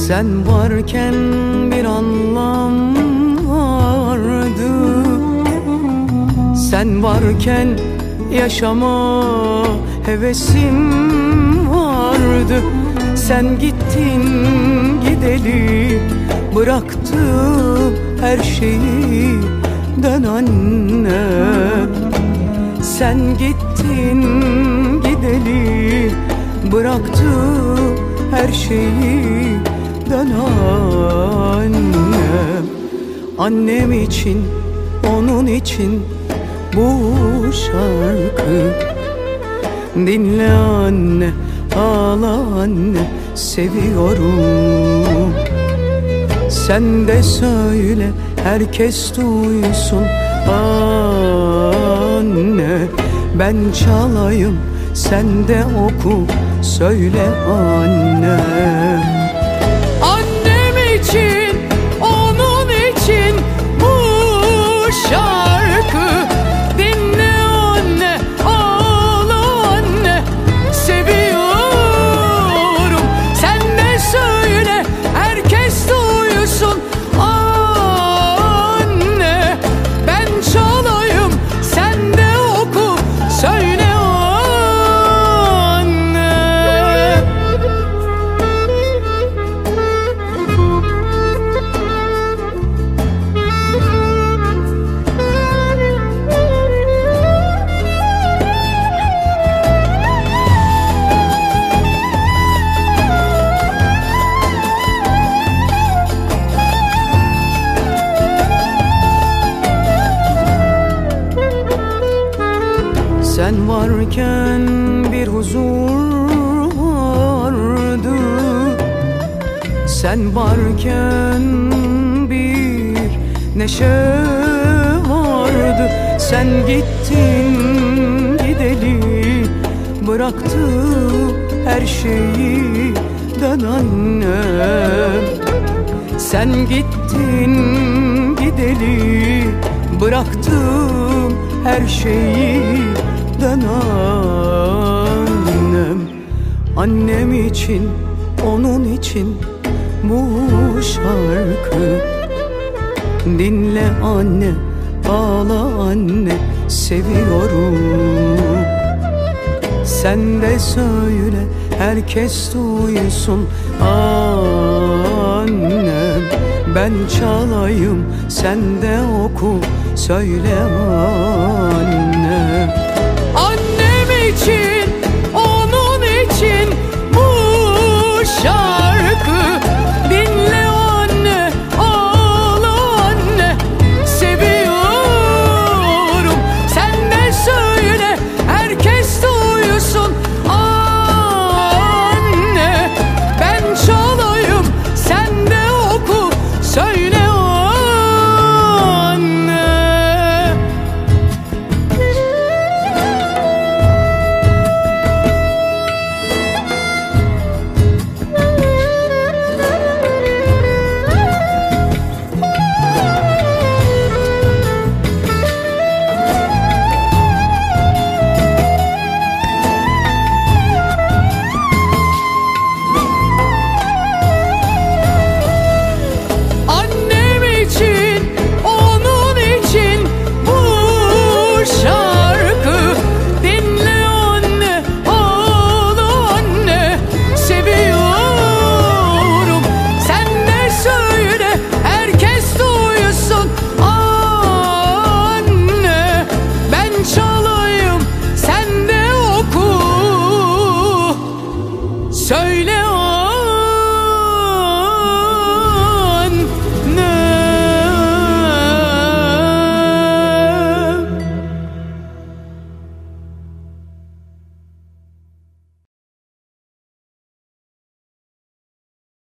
Sen varken bir anlam vardı, sen varken yaşama hevesim vardı. Sen gittin gideli, bıraktım her şeyi, dön anne. Sen gittin gideli, bıraktım her şeyi, dön annem. Annem için, onun için bu şarkı. Dinle anne, ağla anne, seviyorum. Sen de söyle, herkes duysun anne. Ben çalayım, sen de oku, söyle anne. Annem için, onun için bu şarkı. Dinle anne, ağla anne, seviyorum. Sen de söyle, herkes duysun anne. Ben çalayım, sen de oku, söyle anne. Sen varken bir huzur vardı, sen varken bir neşe vardı. Sen gittin gideli, bıraktım her şeyi, dön annem. Sen gittin gideli, bıraktım her şeyi, dön annem. Annem için, onun için bu şarkı. Dinle anne, ağla anne, seviyorum. Sen de söyle, herkes duysun annem. Ben çalayım, sen de oku, söyle anne.